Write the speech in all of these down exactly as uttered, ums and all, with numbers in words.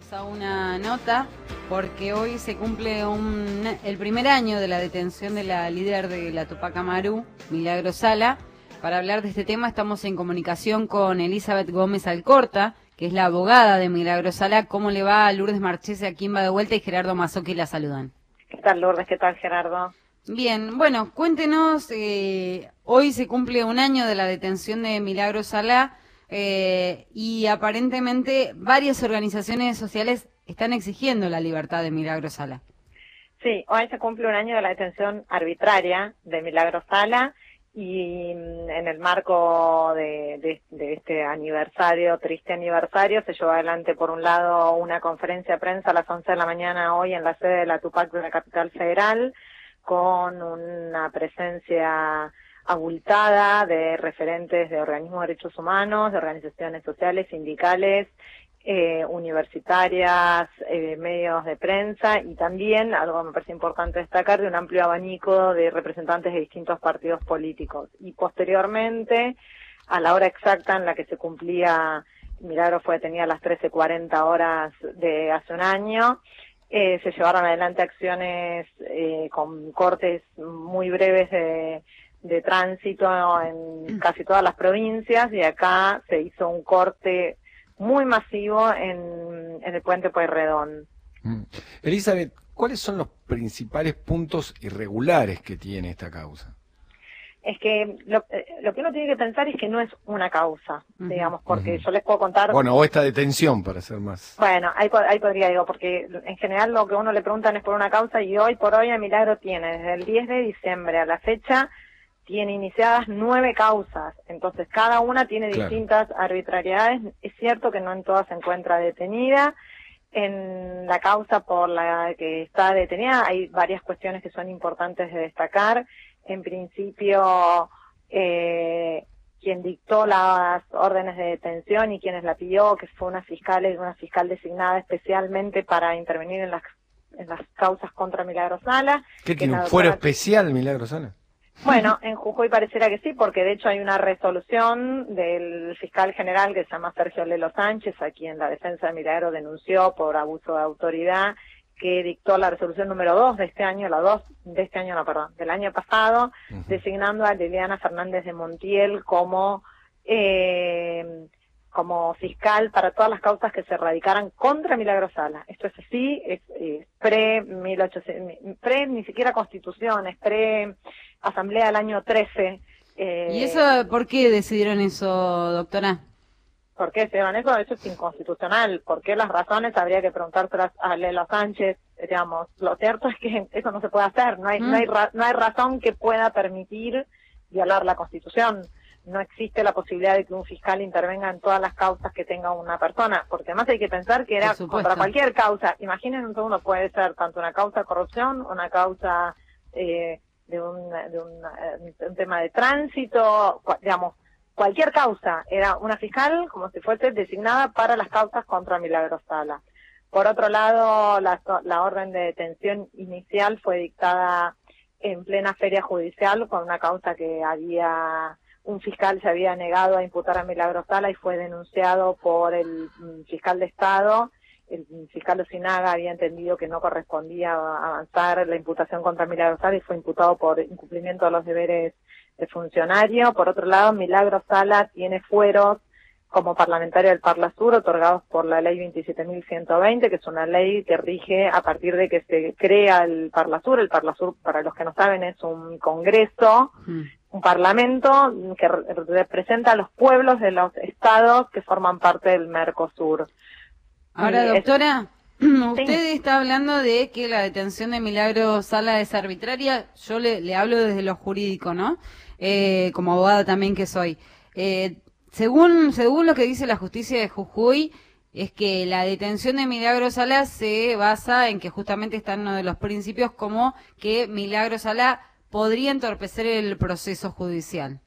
Vamos a una nota porque hoy se cumple un, el primer año de la detención de la líder de la Tupac Amaru, Milagro Sala. Para hablar de este tema estamos en comunicación con Elizabeth Gómez Alcorta, que es la abogada de Milagro Sala. ¿Cómo le va a Lourdes Marchese, a quien va de vuelta, y Gerardo Mazzocchi la saludan? ¿Qué tal, Lourdes? ¿Qué tal, Gerardo? Bien, bueno, cuéntenos, eh, hoy se cumple un año de la detención de Milagro Sala eh, y aparentemente varias organizaciones sociales están exigiendo la libertad de Milagro Sala. Sí, hoy se cumple un año de la detención arbitraria de Milagro Sala y en el marco de, de, de este aniversario, triste aniversario, se llevó adelante por un lado una conferencia de prensa a las once de la mañana hoy en la sede de la Tupac de la Capital Federal, con una presencia abultada de referentes de organismos de derechos humanos, de organizaciones sociales, sindicales, eh, universitarias, eh, medios de prensa y también, algo que me parece importante destacar, de un amplio abanico de representantes de distintos partidos políticos. Y posteriormente, a la hora exacta en la que se cumplía, Milagro fue detenida a las trece cuarenta horas de hace un año, Eh, se llevaron adelante acciones eh, con cortes muy breves de, de tránsito en casi todas las provincias, y acá se hizo un corte muy masivo en, en el puente Pueyrredón. Mm. Elizabeth, ¿cuáles son los principales puntos irregulares que tiene esta causa? Es que lo, lo que uno tiene que pensar es que no es una causa, uh-huh. digamos, porque uh-huh. yo les puedo contar... Bueno, o esta detención, para ser más... Bueno, ahí, ahí podría, digo, porque en general lo que uno le preguntan es por una causa, y hoy por hoy a Milagro tiene, desde el diez de diciembre a la fecha, tiene iniciadas nueve causas, entonces cada una tiene claro. distintas arbitrariedades. Es cierto que no en todas se encuentra detenida. En la causa por la que está detenida hay varias cuestiones que son importantes de destacar. En principio, eh, quien dictó las órdenes de detención y quienes la pidió, que fue una fiscal, una fiscal designada especialmente para intervenir en las en las causas contra Milagro Sala. ¿Qué tiene un fuero especial Milagro Sala? Bueno, en Jujuy pareciera que sí, porque de hecho hay una resolución del fiscal general que se llama Sergio Lelo Sánchez, a quien la defensa de Milagro denunció por abuso de autoridad, que dictó la resolución número dos de este año, la dos de este año, no, perdón, del año pasado, uh-huh. designando a Liliana Fernández de Montiel como eh, como fiscal para todas las causas que se radicaran contra Milagro Sala. Esto es así, es, es pre mil ochocientos, pre ni siquiera Constitución, es pre Asamblea del año trece. Eh, ¿Y eso por qué decidieron eso, doctora? ¿Por qué decidieron eso? Eso es inconstitucional. ¿Por qué las razones? Habría que preguntárselas a Lelo Sánchez. Digamos, lo cierto es que eso no se puede hacer. No hay, mm. no hay, ra- no hay razón que pueda permitir violar la Constitución. No existe la posibilidad de que un fiscal intervenga en todas las causas que tenga una persona, porque además hay que pensar que era contra cualquier causa. Imaginen un segundo, puede ser tanto una causa de corrupción, una causa eh, de, un, de un, un tema de tránsito, digamos, cualquier causa. Era una fiscal como si fuese designada para las causas contra Milagro Sala. Por otro lado, la, la orden de detención inicial fue dictada en plena feria judicial con una causa que había... un fiscal se había negado a imputar a Milagro Sala y fue denunciado por el fiscal de Estado. El fiscal Osinaga había entendido que no correspondía avanzar la imputación contra Milagro Sala y fue imputado por incumplimiento de los deberes de funcionario. Por otro lado, Milagro Sala tiene fueros como parlamentaria del Parlasur otorgados por la ley veintisiete mil ciento veinte, que es una ley que rige a partir de que se crea el Parlasur. El Parlasur, para los que no saben, es un congreso, mm. un parlamento que re- representa a los pueblos de los estados que forman parte del Mercosur. Ahora, y doctora, es... usted sí. está hablando de que la detención de Milagro Sala es arbitraria. Yo le, le hablo desde lo jurídico, ¿no? Eh, como abogada también que soy. Eh, según, según lo que dice la justicia de Jujuy, es que la detención de Milagro Sala se basa en que justamente está en uno de los principios como que Milagro Sala podría entorpecer el proceso judicial.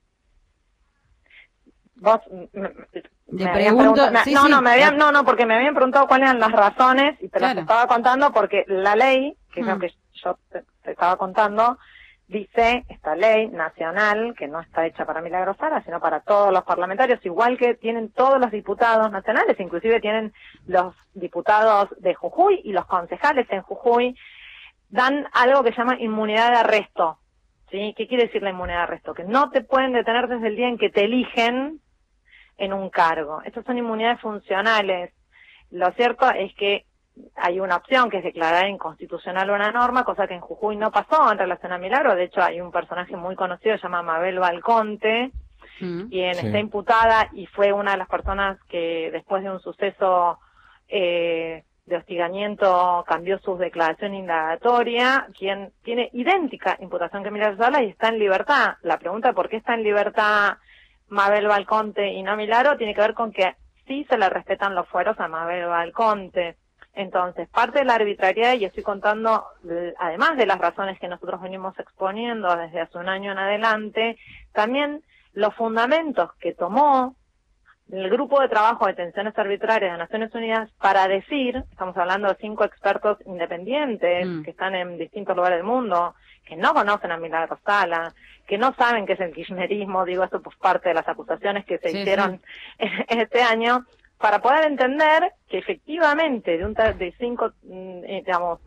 Vos me, me me pregunto, me, sí, no, sí, no, me habían, no, no, porque me habían preguntado cuáles eran las razones y te claro. las estaba contando porque la ley, que es hmm. lo que yo te, te estaba contando, dice esta ley nacional, que no está hecha para Milagro Sala, sino para todos los parlamentarios, igual que tienen todos los diputados nacionales, inclusive tienen los diputados de Jujuy y los concejales en Jujuy, dan algo que se llama inmunidad de arresto. ¿Sí? ¿Qué quiere decir la inmunidad de arresto? Que no te pueden detener desde el día en que te eligen en un cargo. Estas son inmunidades funcionales. Lo cierto es que hay una opción que es declarar inconstitucional una norma, cosa que en Jujuy no pasó en relación a Milagro. De hecho, hay un personaje muy conocido, se llama Mabel Balconte, mm, quien sí. está imputada y fue una de las personas que después de un suceso eh, de hostigamiento cambió su declaración indagatoria, quien tiene idéntica imputación que Milagro Sala y está en libertad. La pregunta de por qué está en libertad Mabel Balconte y no Milagro tiene que ver con que sí se le respetan los fueros a Mabel Balconte. Entonces, parte de la arbitrariedad, y estoy contando, además de las razones que nosotros venimos exponiendo desde hace un año en adelante, también los fundamentos que tomó el Grupo de Trabajo de Detenciones Arbitrarias de Naciones Unidas para decir, estamos hablando de cinco expertos independientes mm. que están en distintos lugares del mundo, que no conocen a Milagro Sala, que no saben qué es el kirchnerismo, digo esto por parte de las acusaciones que se sí, hicieron sí. este año, para poder entender que efectivamente de un de cinco, digamos,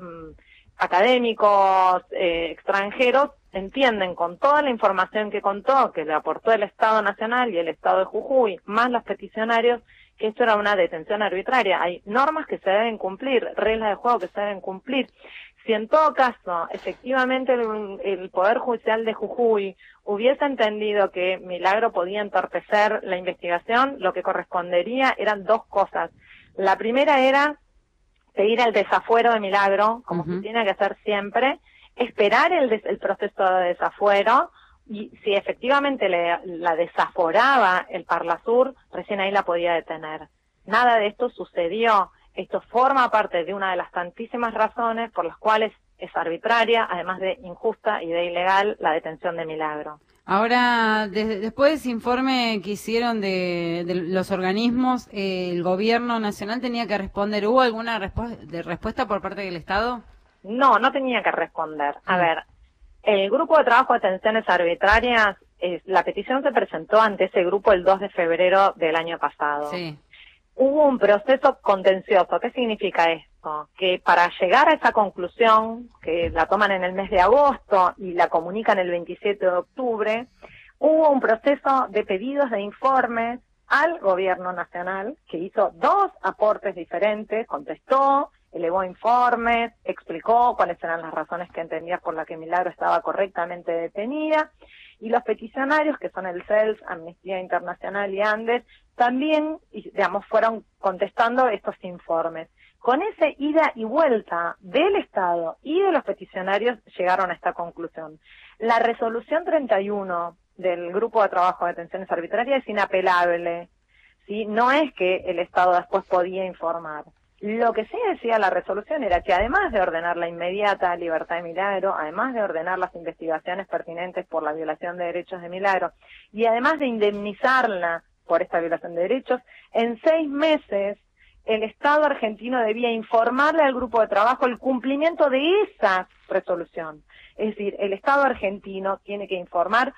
académicos eh, extranjeros entienden con toda la información que contó, que le aportó el Estado Nacional y el Estado de Jujuy, más los peticionarios, que esto era una detención arbitraria. Hay normas que se deben cumplir, reglas de juego que se deben cumplir. Si en todo caso, efectivamente, el, el Poder Judicial de Jujuy hubiese entendido que Milagro podía entorpecer la investigación, lo que correspondería eran dos cosas. La primera era pedir el desafuero de Milagro, como uh-huh. se tiene que hacer siempre, esperar el, des, el proceso de desafuero, y si efectivamente le, la desaforaba el Parlasur, recién ahí la podía detener. Nada de esto sucedió. Esto forma parte de una de las tantísimas razones por las cuales es arbitraria, además de injusta y de ilegal, la detención de Milagro. Ahora, de, después de ese informe que hicieron de, de los organismos, eh, ¿el gobierno nacional tenía que responder? ¿Hubo alguna respu- de respuesta por parte del Estado? No, no tenía que responder. A mm. ver, el Grupo de Trabajo de Detenciones Arbitrarias, eh, la petición se presentó ante ese grupo el dos de febrero del año pasado. Sí. Hubo un proceso contencioso. ¿Qué significa esto? Que para llegar a esa conclusión, que la toman en el mes de agosto y la comunican el veintisiete de octubre, hubo un proceso de pedidos de informes al gobierno nacional, que hizo dos aportes diferentes, contestó, elevó informes, explicó cuáles eran las razones que entendía por las que Milagro estaba correctamente detenida, y los peticionarios, que son el C E L S, Amnistía Internacional y Andes, también, digamos, fueron contestando estos informes. Con ese ida y vuelta del Estado y de los peticionarios llegaron a esta conclusión. La resolución treinta y uno del Grupo de Trabajo de Detenciones Arbitrarias es inapelable, ¿sí? No es que el Estado después podía informar. Lo que sí decía la resolución era que además de ordenar la inmediata libertad de Milagro, además de ordenar las investigaciones pertinentes por la violación de derechos de Milagro, y además de indemnizarla por esta violación de derechos, en seis meses el Estado argentino debía informarle al grupo de trabajo el cumplimiento de esa resolución. Es decir, el Estado argentino tiene que informar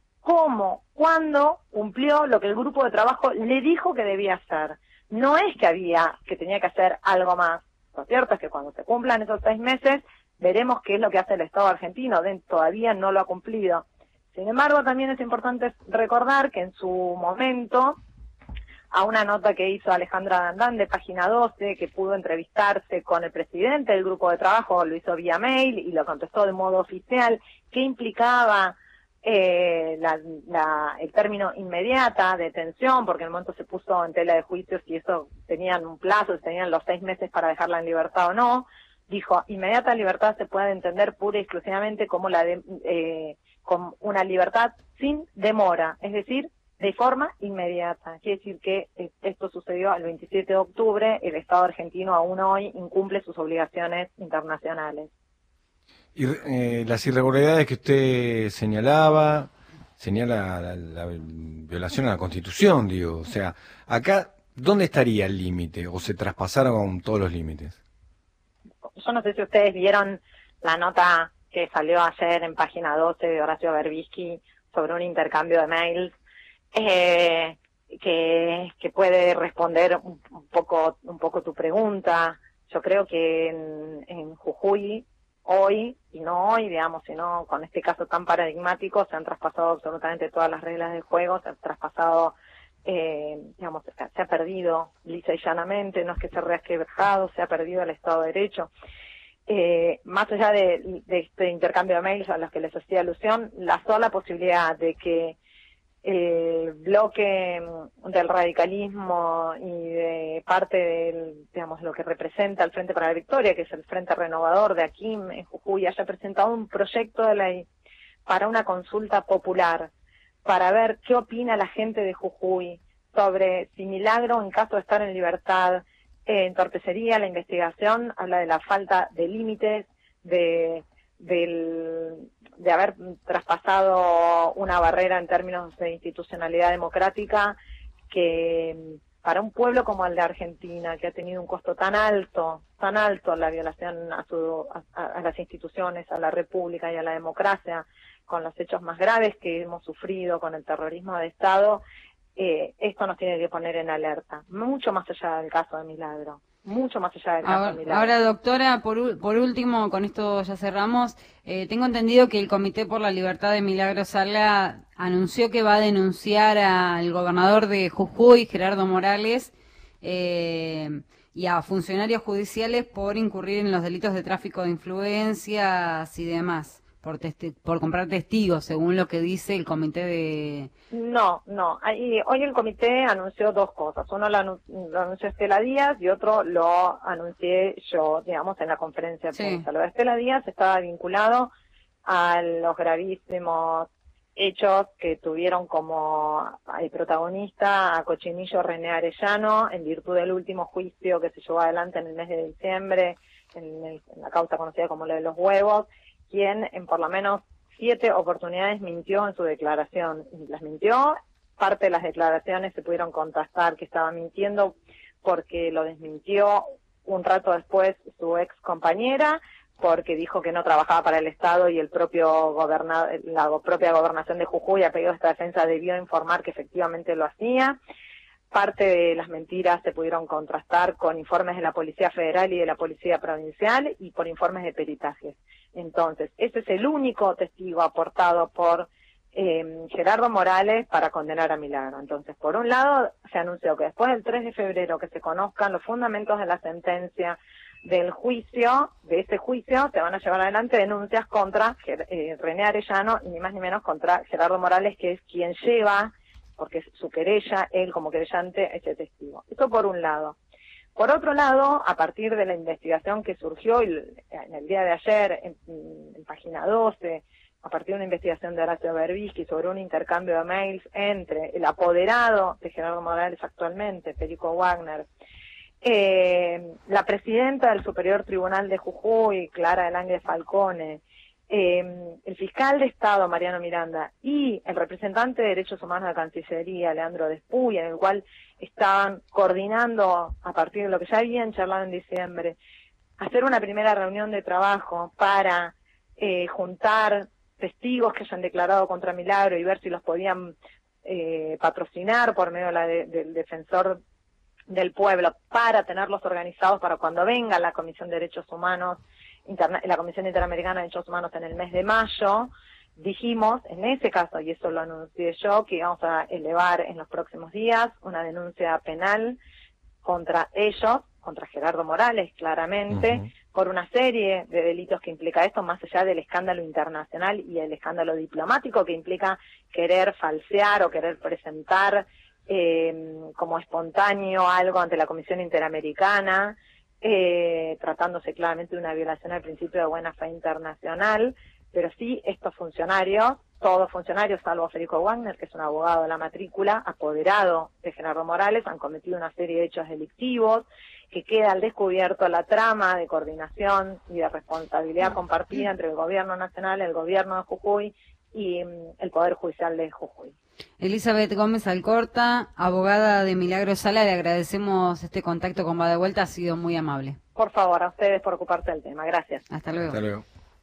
cómo, cuándo cumplió lo que el grupo de trabajo le dijo que debía hacer. No es que había, que tenía que hacer algo más. Lo cierto es que cuando se cumplan esos seis meses, veremos qué es lo que hace el Estado argentino. De, todavía no lo ha cumplido. Sin embargo, también es importante recordar que en su momento, a una nota que hizo Alejandra Dandán de Página doce, que pudo entrevistarse con el presidente del grupo de trabajo, lo hizo vía mail y lo contestó de modo oficial, qué implicaba eh, la, la, el término inmediata detención, porque en el momento se puso en tela de juicio si eso tenían un plazo, si tenían los seis meses para dejarla en libertad o no. Dijo, inmediata libertad se puede entender pura y exclusivamente como la de, eh, como una libertad sin demora, es decir, de forma inmediata. Quiere decir que esto sucedió el veintisiete de octubre, el Estado argentino aún hoy incumple sus obligaciones internacionales. Y eh, las irregularidades que usted señalaba, señala la, la, la violación a la Constitución, digo, o sea, acá, ¿dónde estaría el límite o se traspasaron todos los límites? Yo no sé si ustedes vieron la nota que salió ayer en página doce de Horacio Berbisky sobre un intercambio de mails, eh, que, que puede responder un, un poco un poco tu pregunta. Yo creo que en, en Jujuy, hoy, y no hoy, digamos, sino con este caso tan paradigmático, se han traspasado absolutamente todas las reglas del juego, se han traspasado, eh, digamos, se ha perdido lisa y llanamente, no es que se ha resquebrajado, se ha perdido el Estado de Derecho. Eh, más allá de, de este intercambio de mails a los que les hacía alusión, la sola posibilidad de que el bloque del radicalismo y de parte del, digamos, lo que representa el Frente para la Victoria, que es el Frente Renovador de aquí en Jujuy, haya presentado un proyecto de ley para una consulta popular, para ver qué opina la gente de Jujuy sobre si Milagro, en caso de estar en libertad, eh, entorpecería la investigación, habla de la falta de límites, de del de haber traspasado una barrera en términos de institucionalidad democrática, que para un pueblo como el de Argentina, que ha tenido un costo tan alto, tan alto la violación a, su, a, a las instituciones, a la república y a la democracia, con los hechos más graves que hemos sufrido, con el terrorismo de Estado, eh, esto nos tiene que poner en alerta, mucho más allá del caso de Milagro. Mucho más allá del caso ahora, de Milagro. Ahora, doctora, por, por último, con esto ya cerramos, eh, tengo entendido que el Comité por la Libertad de Milagro Sala anunció que va a denunciar al gobernador de Jujuy, Gerardo Morales, eh, y a funcionarios judiciales por incurrir en los delitos de tráfico de influencias y demás, por, testi por comprar testigos, según lo que dice el Comité de... No, no. Ahí, hoy el comité anunció dos cosas. Uno lo, anun lo anunció Estela Díaz y otro lo anuncié yo, digamos, en la conferencia de prensa. Sí. Lo de Estela Díaz estaba vinculado a los gravísimos hechos que tuvieron como el protagonista a Cochinillo René Arellano en virtud del último juicio que se llevó adelante en el mes de diciembre, en, el, en la causa conocida como la de los huevos, quien en por lo menos siete oportunidades mintió en su declaración. Las mintió, parte de las declaraciones se pudieron contrastar que estaba mintiendo porque lo desmintió un rato después su ex compañera, porque dijo que no trabajaba para el Estado y el propio gobernador, la propia gobernación de Jujuy, a pedido de esta defensa, debió informar que efectivamente lo hacía. Parte de las mentiras se pudieron contrastar con informes de la Policía Federal y de la Policía Provincial y por informes de peritajes. Entonces, ese es el único testigo aportado por eh, Gerardo Morales para condenar a Milagro. Entonces, por un lado, se anunció que después del tres de febrero que se conozcan los fundamentos de la sentencia del juicio, de ese juicio, se van a llevar adelante denuncias contra eh, René Arellano y ni más ni menos contra Gerardo Morales, que es quien lleva, porque es su querella, él como querellante, ese testigo. Eso por un lado. Por otro lado, a partir de la investigación que surgió el, en el día de ayer, en, en página doce, a partir de una investigación de Horacio Berbisky sobre un intercambio de mails entre el apoderado de Gerardo Morales actualmente, Perico Wagner, eh, la presidenta del Superior Tribunal de Jujuy, Clara del Ángel Falcone, Eh, el fiscal de Estado, Mariano Miranda, y el representante de Derechos Humanos de la Cancillería, Leandro Despuy, en el cual estaban coordinando, a partir de lo que ya habían charlado en diciembre, hacer una primera reunión de trabajo para eh, juntar testigos que hayan declarado contra Milagro y ver si los podían eh, patrocinar por medio de la de, del defensor del pueblo para tenerlos organizados para cuando venga la Comisión de Derechos Humanos, Interna la Comisión Interamericana de Derechos Humanos en el mes de mayo. Dijimos, en ese caso, y eso lo anuncié yo, que íbamos a elevar en los próximos días una denuncia penal contra ellos, contra Gerardo Morales, claramente, uh-huh. por una serie de delitos que implica esto, más allá del escándalo internacional y el escándalo diplomático que implica querer falsear o querer presentar eh, como espontáneo algo ante la Comisión Interamericana, eh, tratándose claramente de una violación al principio de buena fe internacional, pero sí estos funcionarios, todos funcionarios, salvo Federico Wagner, que es un abogado de la matrícula, apoderado de Gerardo Morales, han cometido una serie de hechos delictivos, que queda al descubierto la trama de coordinación y de responsabilidad compartida entre el gobierno nacional, el gobierno de Jujuy y um, el Poder Judicial de Jujuy. Elizabeth Gómez Alcorta, abogada de Milagro Sala, le agradecemos este contacto con Va de Vuelta, ha sido muy amable. Por favor, a ustedes por ocuparse del tema. Gracias. Hasta luego. Hasta luego.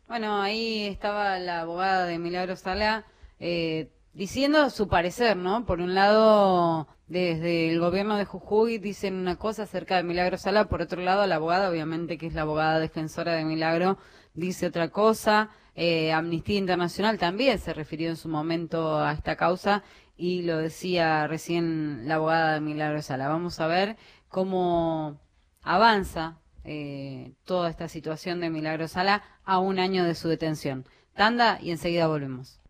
Bueno, ahí estaba la abogada de Milagro Sala eh, diciendo su parecer, ¿no? Por un lado, desde el gobierno de Jujuy dicen una cosa acerca de Milagro Sala, por otro lado, la abogada, obviamente que es la abogada defensora de Milagro, dice otra cosa. Eh, Amnistía Internacional también se refirió en su momento a esta causa y lo decía recién la abogada de Milagro Sala. Vamos a ver cómo avanza Eh, toda esta situación de Milagro Sala a un año de su detención. Tanda y enseguida volvemos.